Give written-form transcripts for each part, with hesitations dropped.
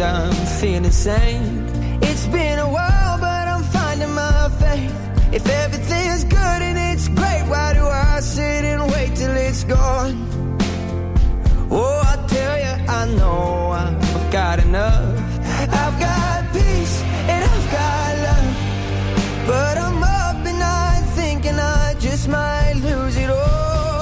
I'm feeling sane. It's been a while, but I'm finding my faith. If everything's good and it's great, why do I sit and wait till it's gone? Oh, I tell you, I know I've got enough. I've got peace and I've got love, but I'm up at night thinking I just might lose it all.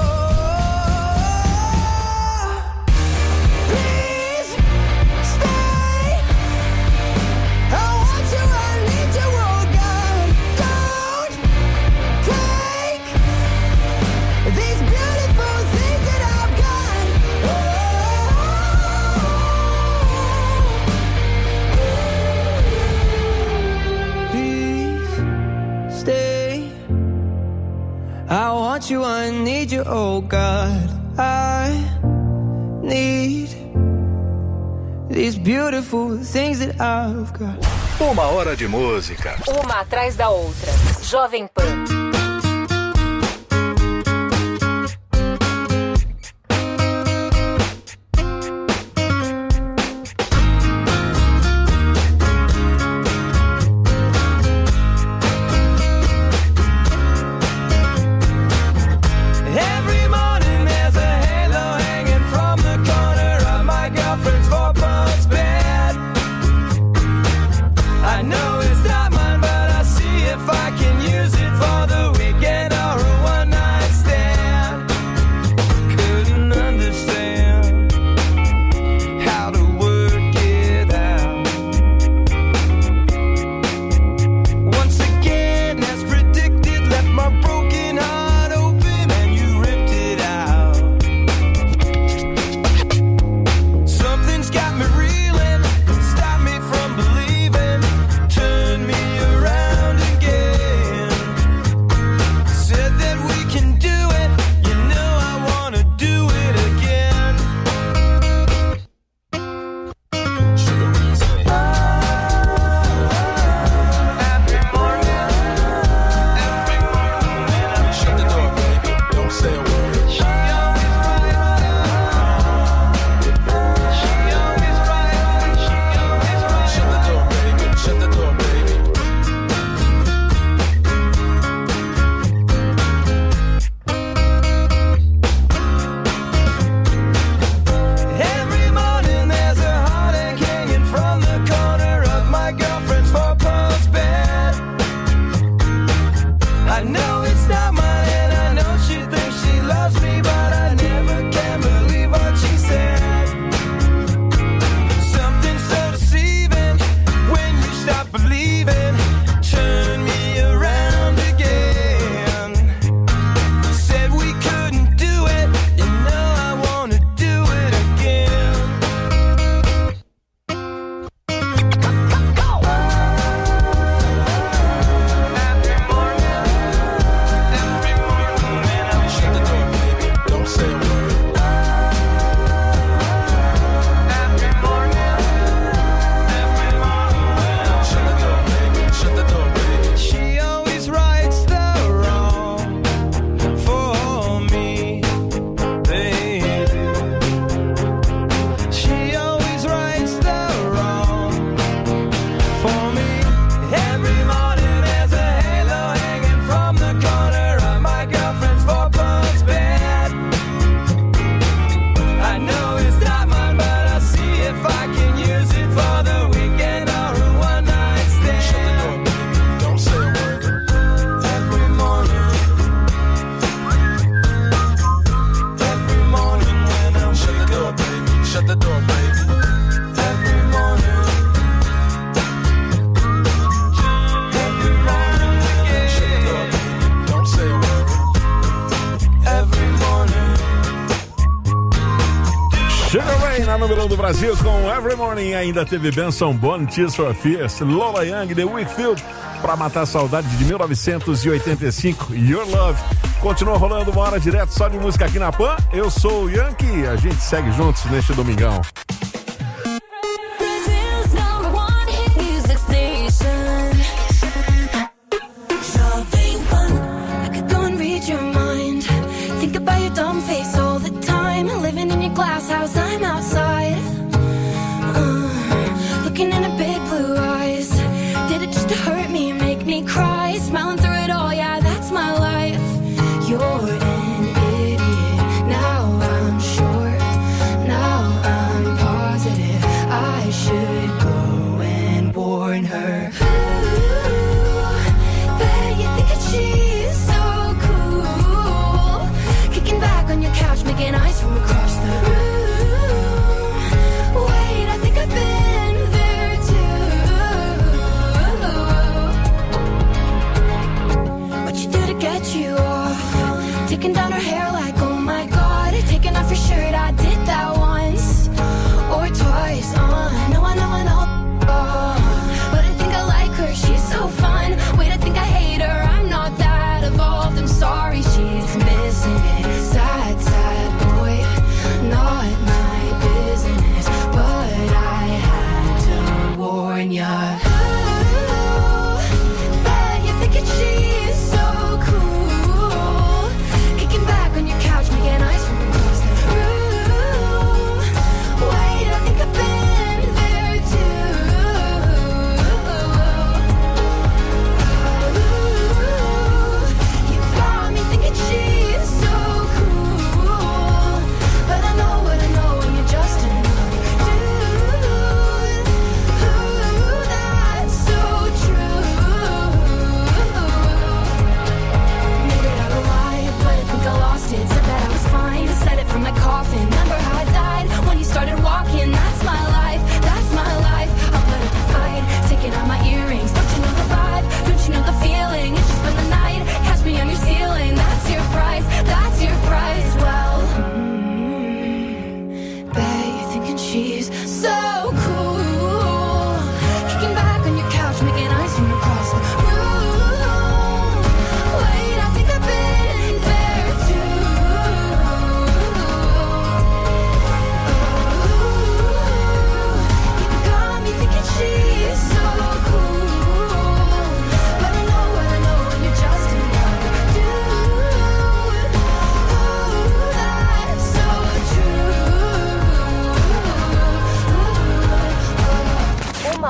You, I need you, oh God, I need these beautiful things that I've got. Uma hora de música. Uma atrás da outra. Jovem Pan. número 1 do Brasil com Every Morning. Ainda teve Benson Boone, Tears for Fears, Lola Young, The Wakefield, pra matar a saudade de 1985, Your Love. Continua rolando uma hora direto só de música aqui na Pan. Eu sou o Yankee, a gente segue juntos neste domingão.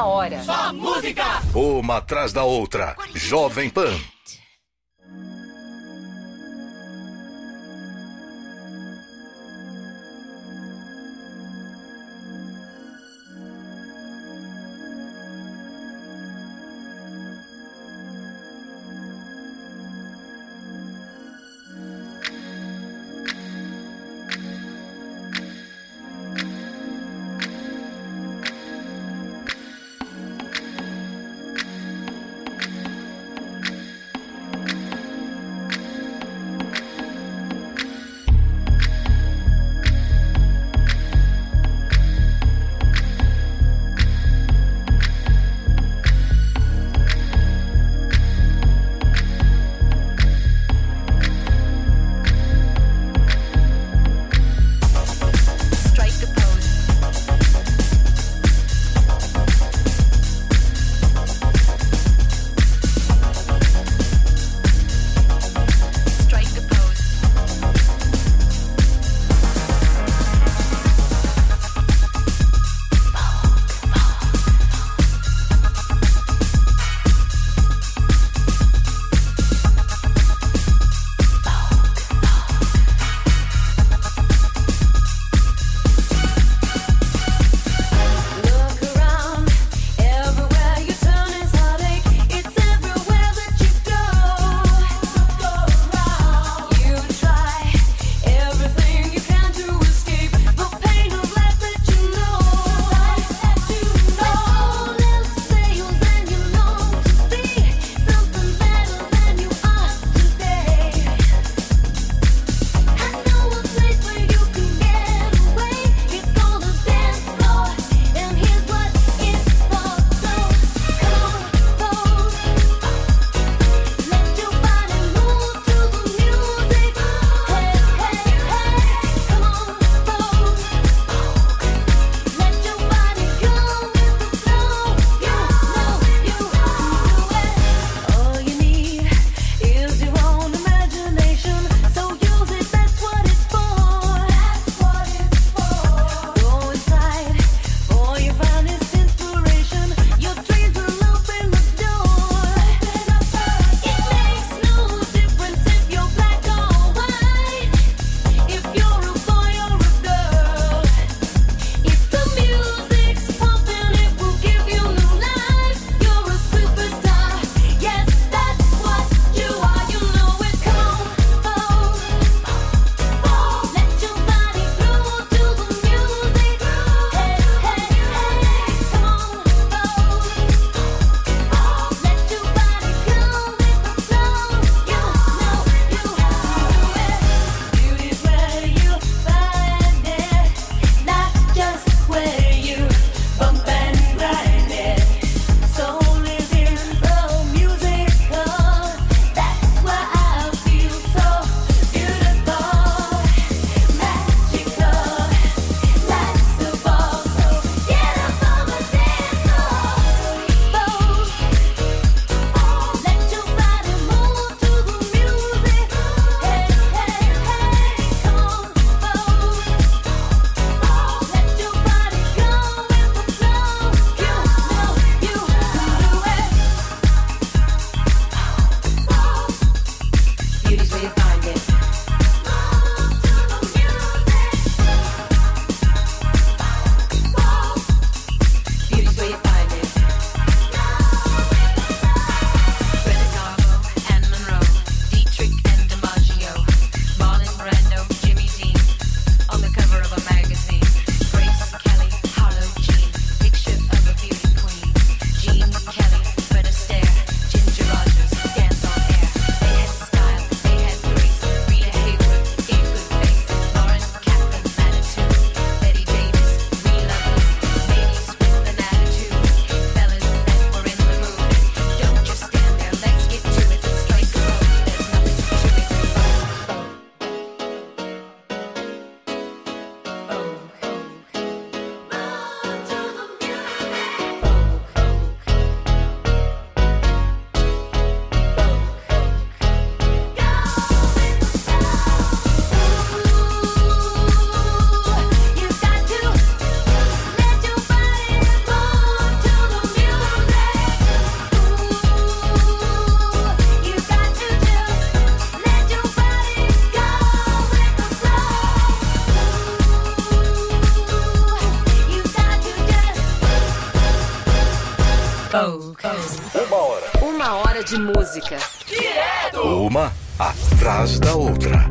uma hora. Só música! Uma atrás da outra. Jovem Pan. Uma hora de música. Direto! Uma atrás da outra.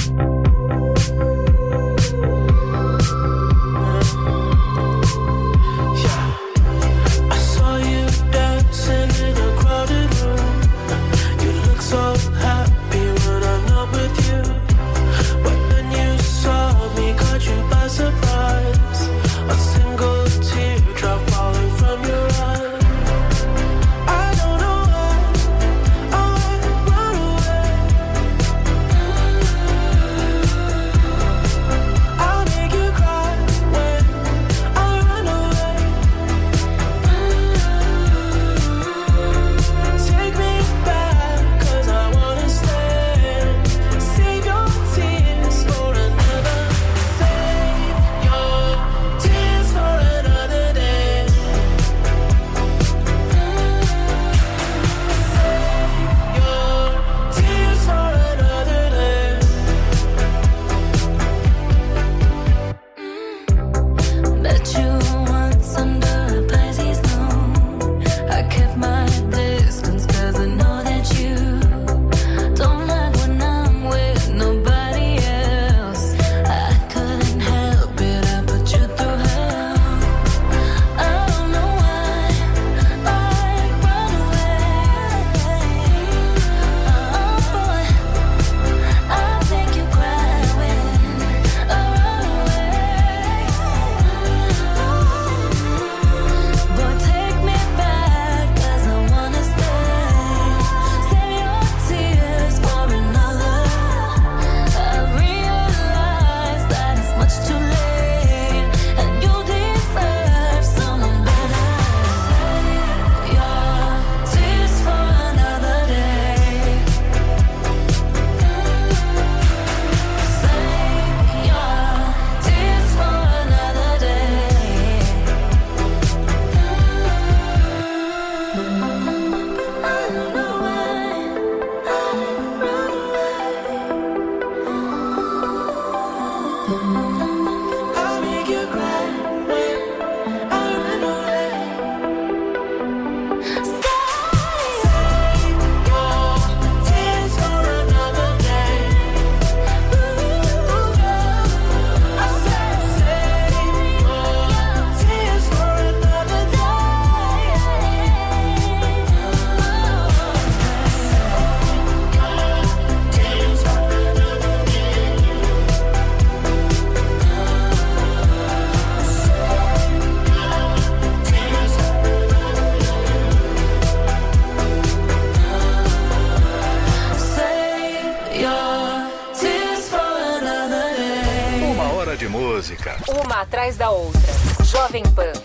Uma atrás da outra. Jovem Pan.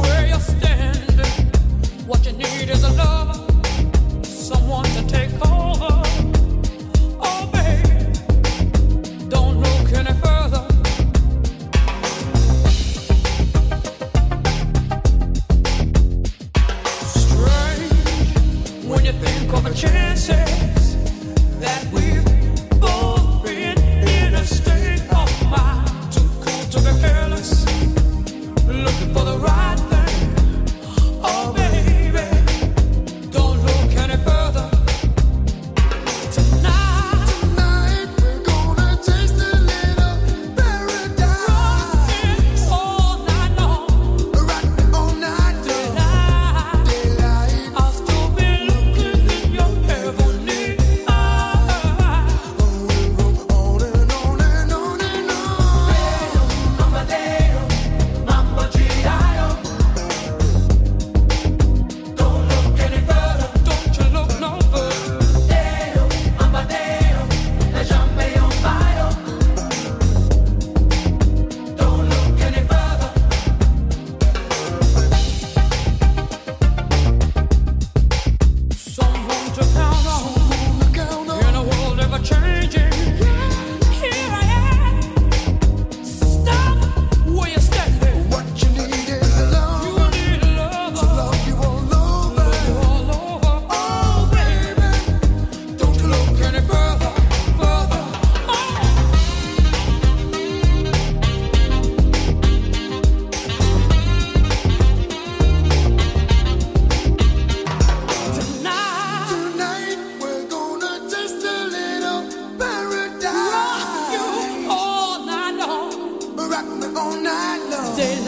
What you need is a lover, someone to take home.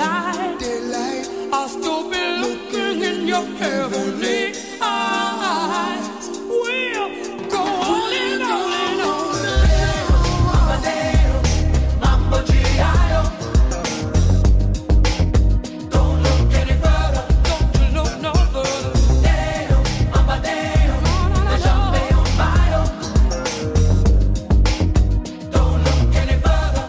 daylight, I'll still be looking in your heavenly eyes. We'll go on and on and on. Mambo G.I.O. Don't look any further. Don't you look no further. Mamadeo, the champagne bottle. Don't look any further.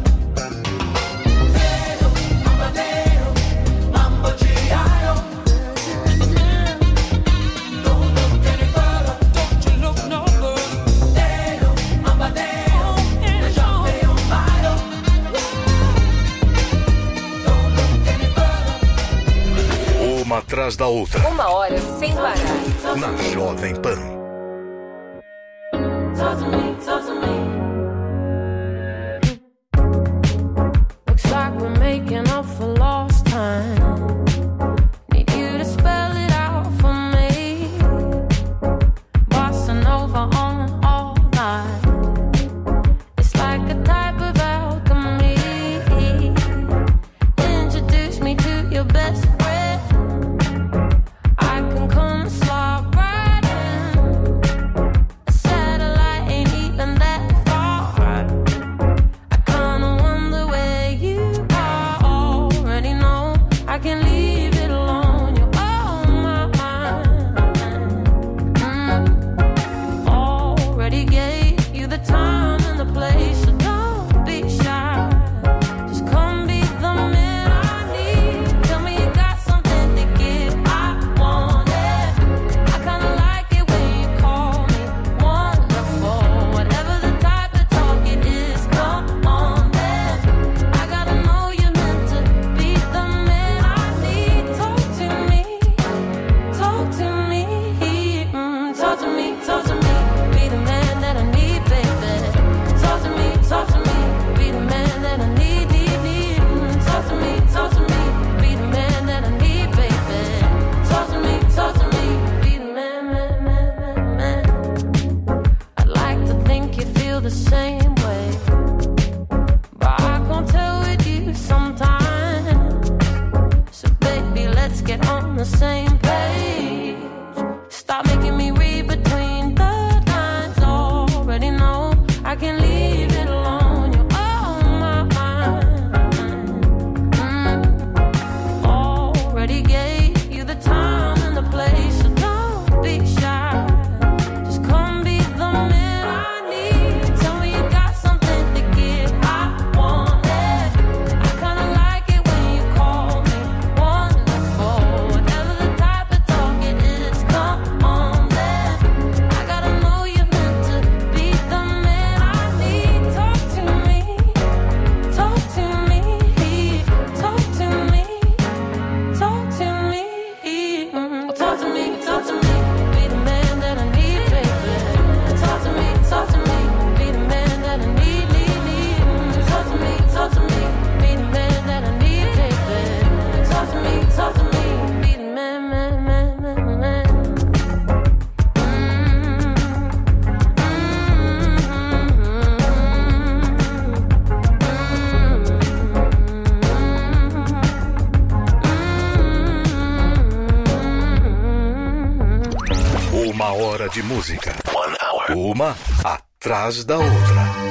Mamadeo, Mambo G.I.O. Don't look any further. Don't you look no further. Mamadeo, the champagne bottle. Don't look any further. Uma atrás da outra. 1 hora sem parar. Na Jovem Pan. Talk to me, talk to me. Looks like we're making up for lost time. Need you to spell it out for me. Bossa Nova on all night. It's like a type of alchemy. Introduce me to your best friend. I can come slide right in. A satellite ain't even that far. I kinda wonder where you are. Already know I can leave it alone. You're on my mind. Already gave you the time and the place, so don't be shy. Just come be the man I need. Tell me you got something to give. I want it. I kinda like it when you call me wonderful. Whatever the type of talk it is, come on then. I gotta know you're meant to be the man I need. Talk to me, talk to me, talk to me, talk to me. Be the man that I need, baby. Talk to me, be the man that I need, need. Talk to me, be the man that I need, baby. Talk to me, be the man, man. I'd like to think you feel the same way, but I can't tell with you sometimes. So baby, let's get on the same page. Stop making me read between the lines. Already know I can leave it alone. You're on my mind. Already gave you the time and the place, so don't be shy. Just come be the man I need. Tell me you got something to give. I want it. I kinda like it when you call me wonderful. Whatever the type of talk it is, come on then. I gotta know you're meant to be the man I need. Talk to me, talk to me, talk to me, talk to me, talk to me, talk to me. Be the man that I need, baby. Talk to me, be the man that I need, need. Talk to me, be the man that I need, baby. Talk to me, be the man, man. Uma hora de música. 1 hour. Uma atrás da outra.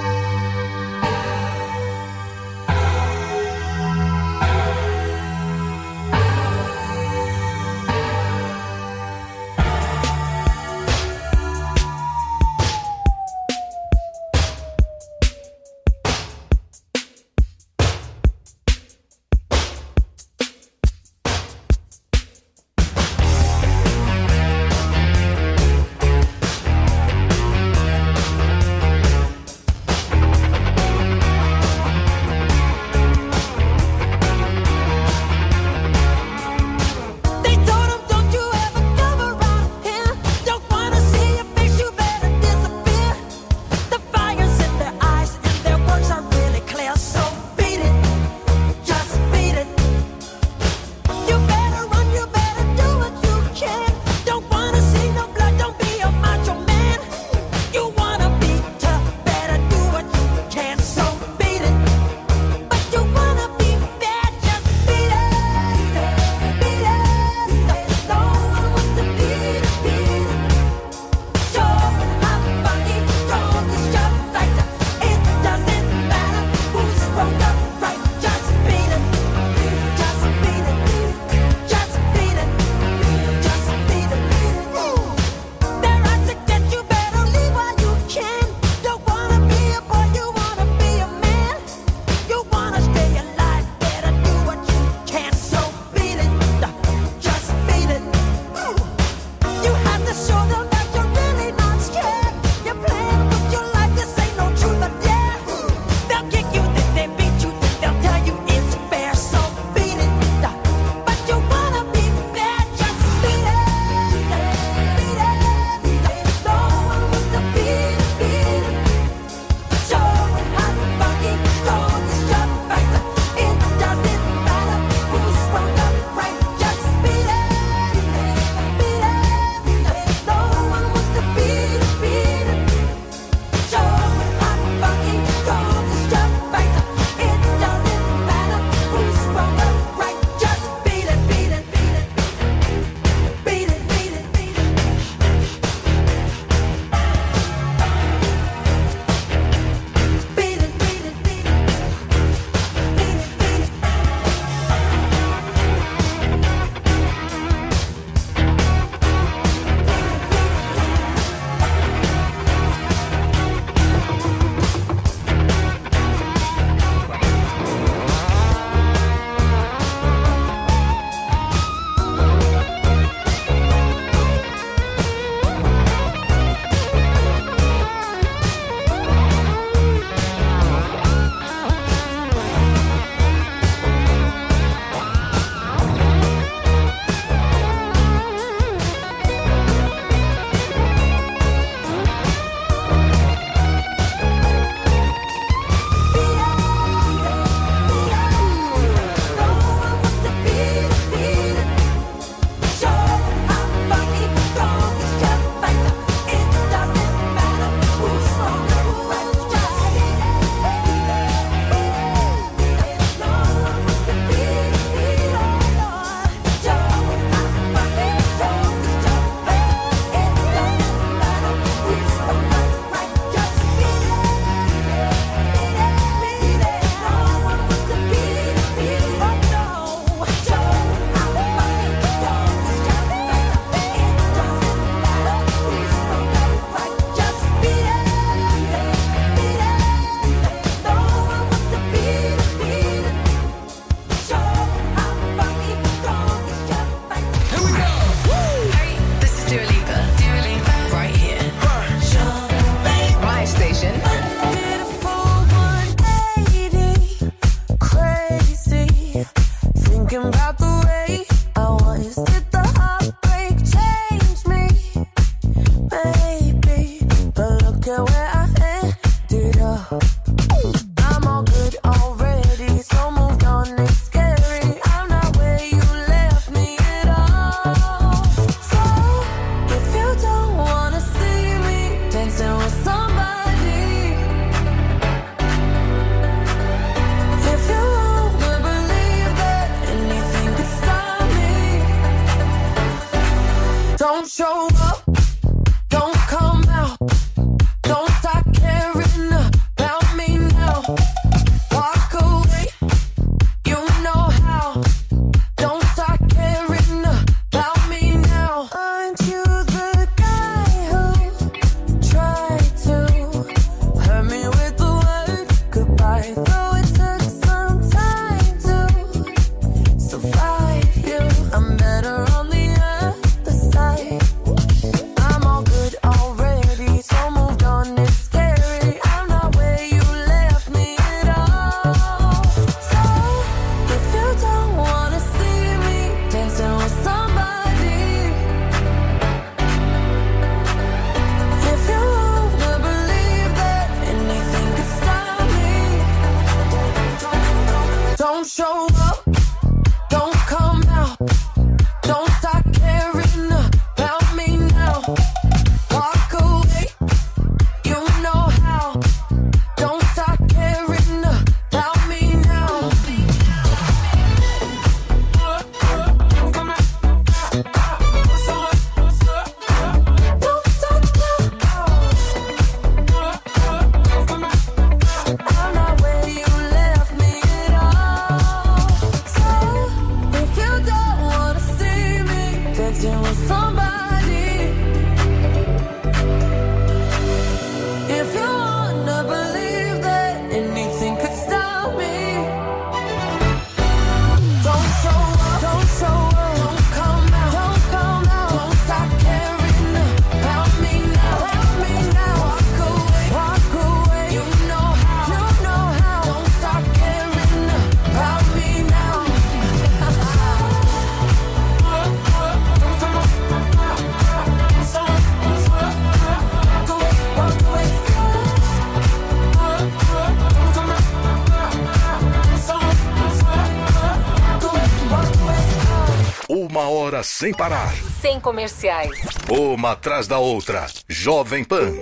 hora sem parar. Sem comerciais. Uma atrás da outra. Jovem Pan.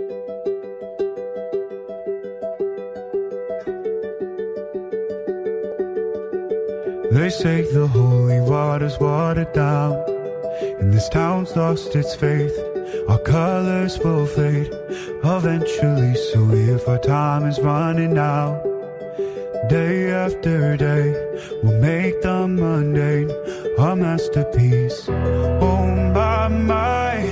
They say the holy water's watered down, and this town's lost its faith. Our colors will fade eventually, so if our time is running out, day after day, we'll make the mundane a masterpiece. Oh my,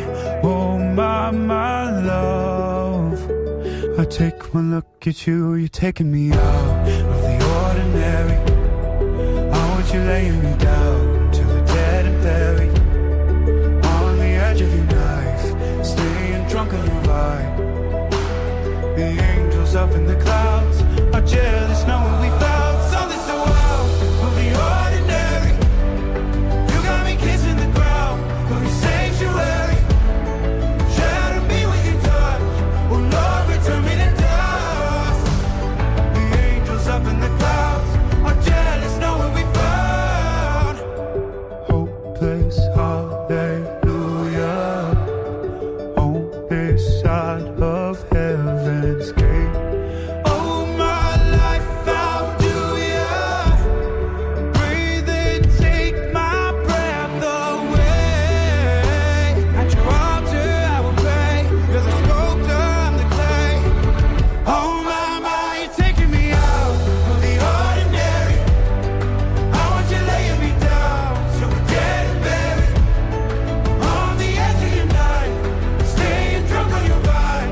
love. I take one look at you, you're taking me out of the ordinary. I want you laying me down till we're dead and buried, on the edge of your knife, staying drunk on your vibe. The angels up in the clouds are jealous knowing we found something so out of the ordinary. You got me kissing the ground of your sanctuary. Shatter me with your touch, oh Lord, return me to dust. The angels up in the clouds are jealous knowing we found hopeless hallelujah on this side of heaven's gate. Oh my life, how do ya breathe and take my breath away? At your altar I will pray, you're the sculptor, I'm the clay. Oh my, you're taking me out of the ordinary. I want you laying me down till we're dead and buried, on the edge of your knife, staying drunk on your vine.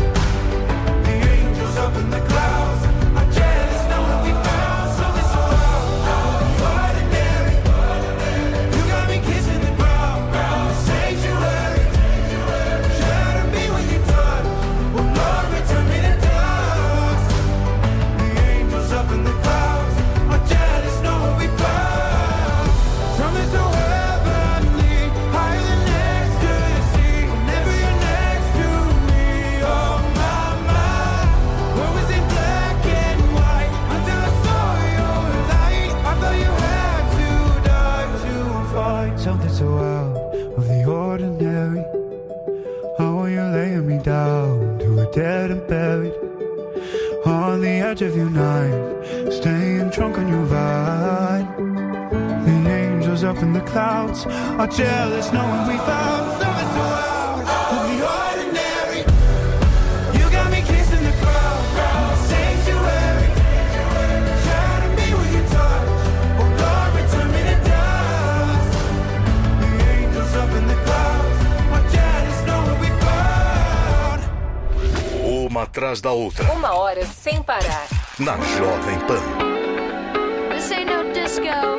The angels up in the clouds are jealous knowing we found something so out of the ordinary. You got me kissing the ground, the sanctuary. Shatter me with your touch, oh Lord, return me to dust. The angels up in the clouds are jealous knowing we found something so heavenly, higher than ecstasy. Whenever you're next to me, oh my, world was in black and white until I saw your light. I thought you had to die to find something so out of the ordinary. How are you laying me down to a dead and buried, on the edge of your night, staying drunk on your vine. The angels up in the clouds are jealous knowing we found something so out of the ordinary. You got me kissing the ground, the sanctuary. Shatter me with your touch, oh Lord, return me to dust. The angels up in the clouds are jealous knowing we found. Uma atrás da outra. Uma hora sem parar. Na Jovem Pan. This ain't no disco.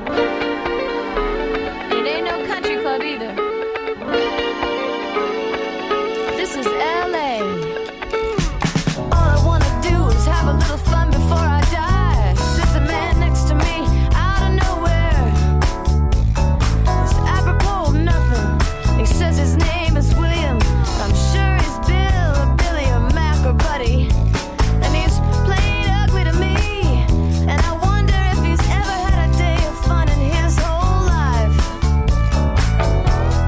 It ain't no country club either. This is LA. All I wanna do is have a little fun before I die. Sits a man next to me out of nowhere. It's apropos of nothing. He says his name is William. I'm sure he's Bill or Billy or Mac or Buddy. And he's played ugly to me. And I wonder if he's ever had a day of fun in his whole life.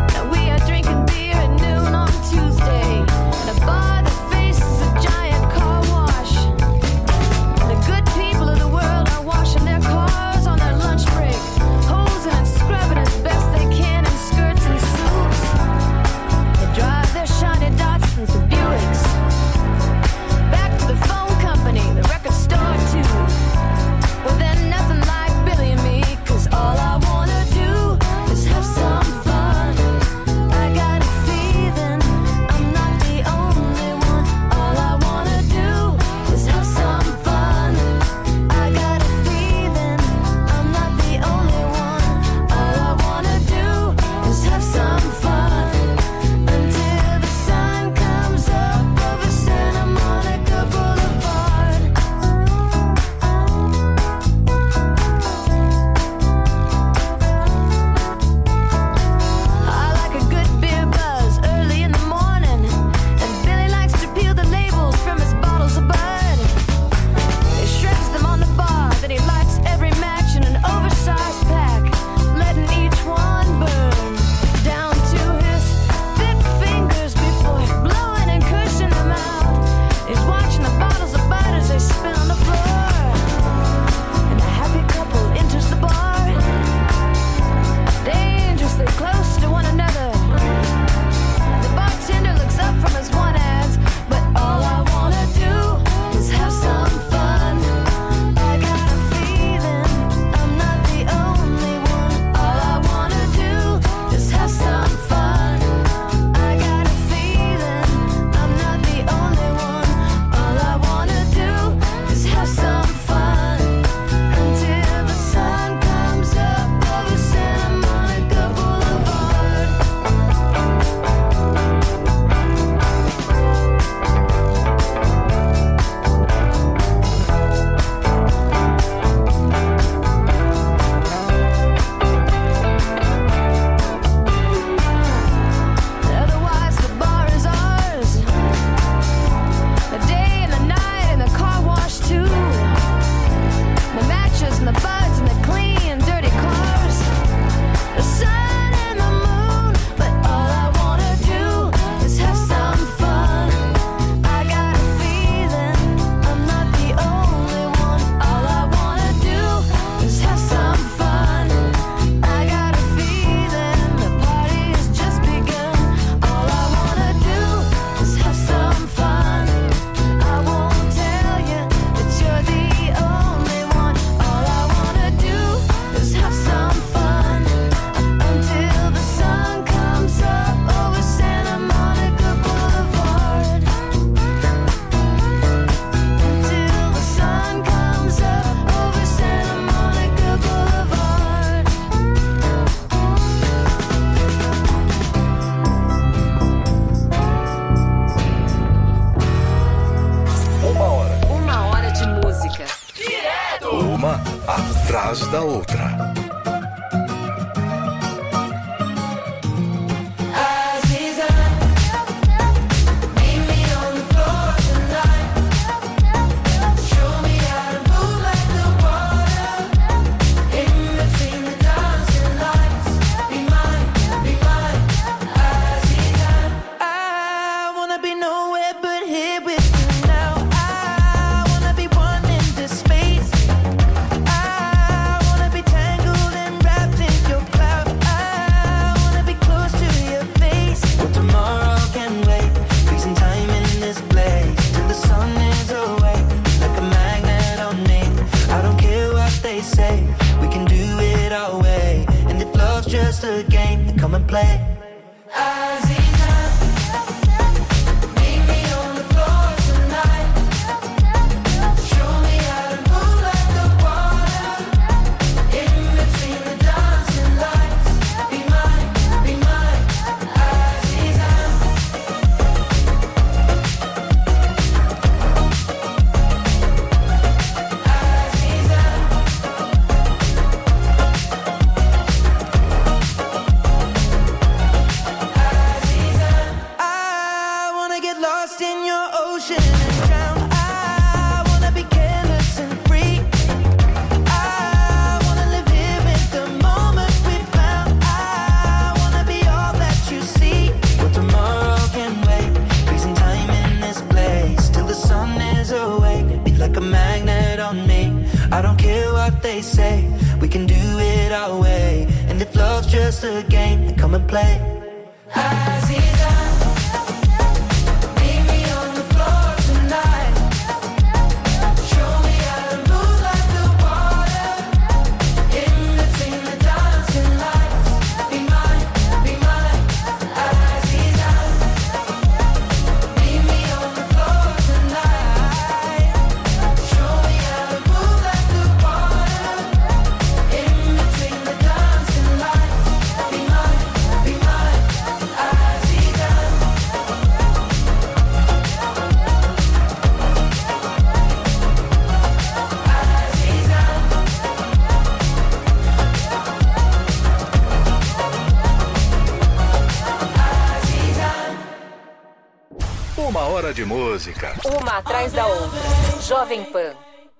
Uma atrás da outra. Just a game, then come and play. Just a game, then come and play. Uma hora de música. Uma atrás da outra. Jovem Pan.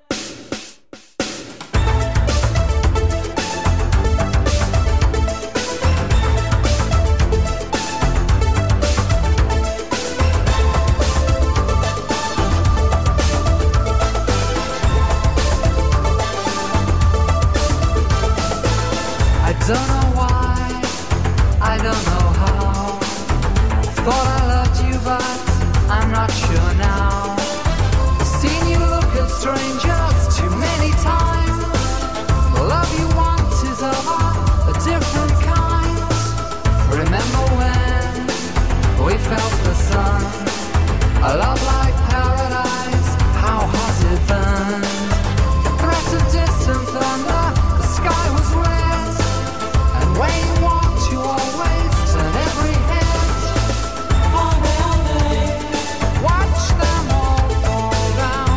I don't know why, I don't know how. Thought I loved you, but I'm not sure now. Seen you look at strangers too many times. The love you want is of a different kind. Remember when we felt the sun? A love like paradise, how hot it burned. The threat of distant thunder, the sky was red. And when you walked, you always turn every head. Watch them all fall down.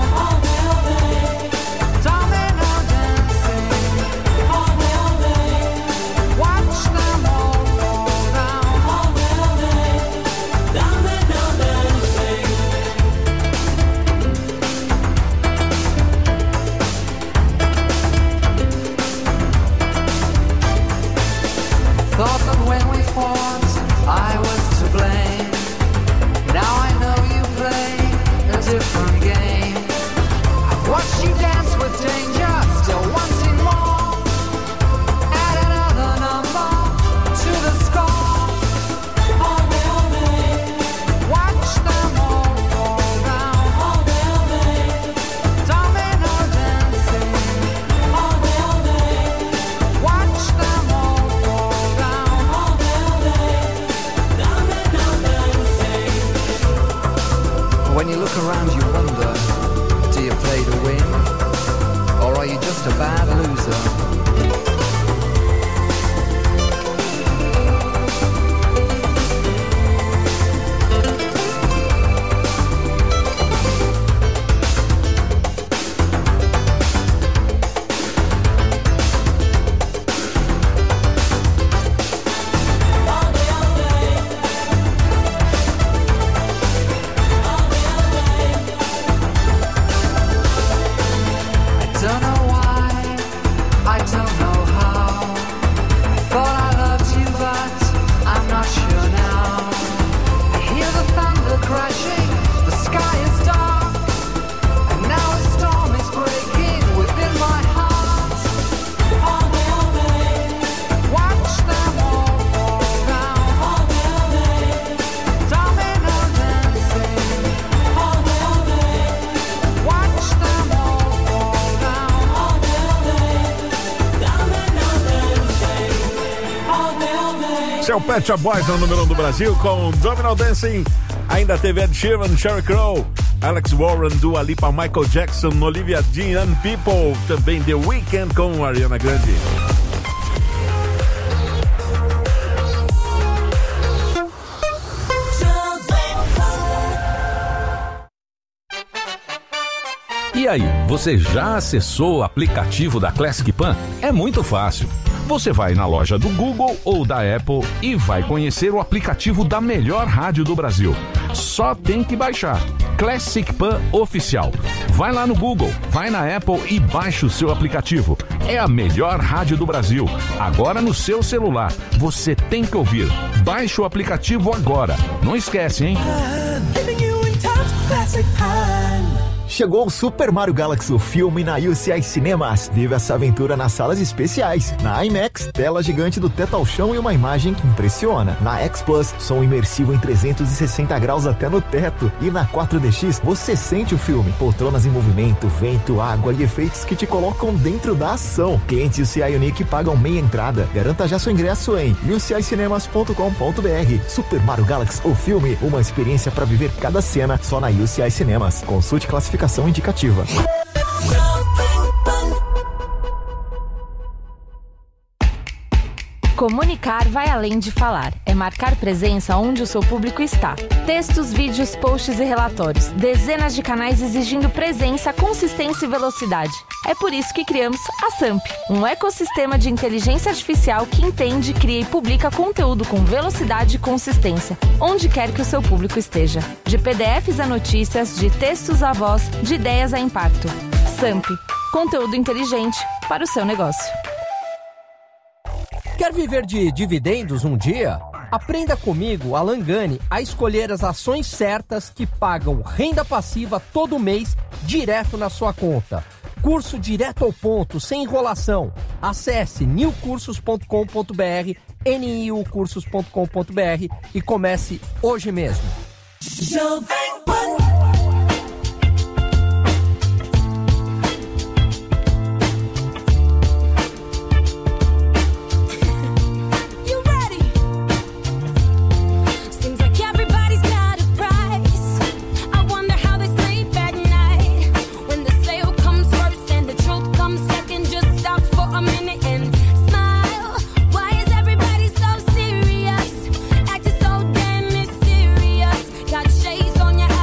Domino dancing. Watch them all fall down. Domino dancing. Thought that when we fought, I was to blame. Now I know you play a different game. I've watched you dance with danger, still wanting more. Add another number to the score. Watch them all fall down. Domino dancing. Watch them all fall down. When you look around you wonder, do you play to win? Or are you just a bad loser? é o Pet Shop Boys no número 1 do Brasil com Domino Dancing. Ainda teve Ed Sheeran, Sheryl Crow, Alex Warren, Dua Lipa, Michael Jackson, Olivia Dean, People. Também The Weeknd com Ariana Grande. E aí, você já acessou o aplicativo da Classic Pan? É muito fácil. Você vai na loja do Google ou da Apple e vai conhecer o aplicativo da melhor rádio do Brasil. Só tem que baixar. Classic Pan Oficial. Vai lá no Google, vai na Apple e baixa o seu aplicativo. É a melhor rádio do Brasil. Agora no seu celular. Você tem que ouvir. Baixe o aplicativo agora. Não esquece, hein? Chegou o Super Mario Galaxy, o filme na UCI Cinemas. Vive essa aventura nas salas especiais. Na IMAX, tela gigante do teto ao chão e uma imagem que impressiona. Na X Plus, som imersivo em 360 graus até no teto. E na 4DX, você sente o filme. Poltronas em movimento, vento, água e efeitos que te colocam dentro da ação. Clientes UCI Unique pagam meia entrada. Garanta já seu ingresso em ucicinemas.com.br. Super Mario Galaxy, o filme, uma experiência para viver cada cena só na UCI Cinemas. Consulte classificação indicativa. Comunicar vai além de falar. É marcar presença onde o seu público está. Textos, vídeos, posts e relatórios. Dezenas de canais exigindo presença, consistência e velocidade. É por isso que criamos a SAMP, um ecossistema de inteligência artificial que entende, cria e publica conteúdo com velocidade e consistência, onde quer que o seu público esteja. De PDFs a notícias, de textos a voz, de ideias a impacto. SAMP, conteúdo inteligente para o seu negócio. Quer viver de dividendos um dia? Aprenda comigo, Alan Gani, a escolher as ações certas que pagam renda passiva todo mês direto na sua conta. Curso direto ao ponto, sem enrolação. Acesse newcursos.com.br, niucursos.com.br e comece hoje mesmo. Shades on your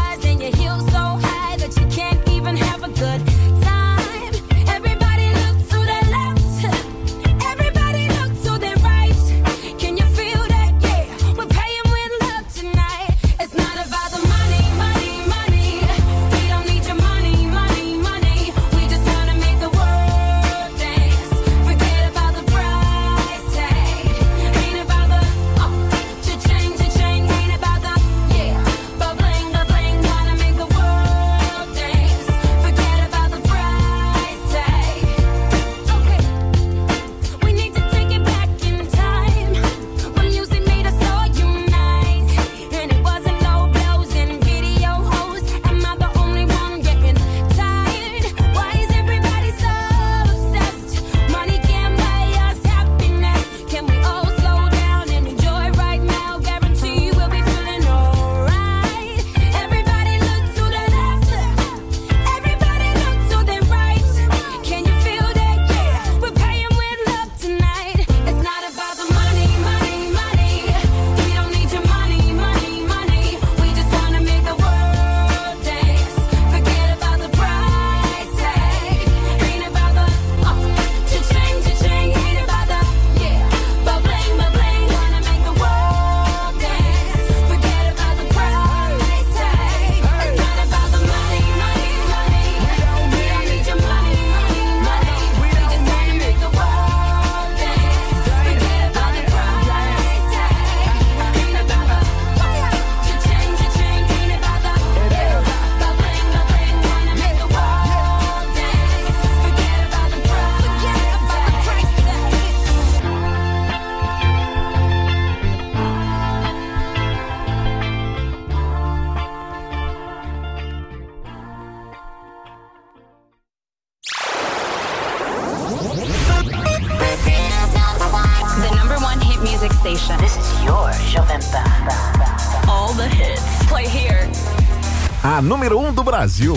station. This is your Jovem Pan. All the hits. Play here. A número 1 do Brasil.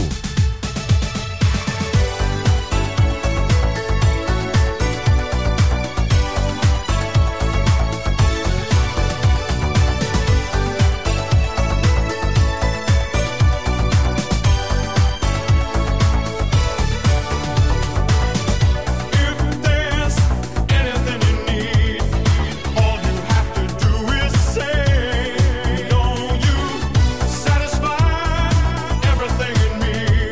Satisfy everything in me.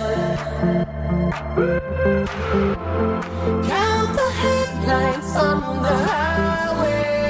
Count the headlights on the highway.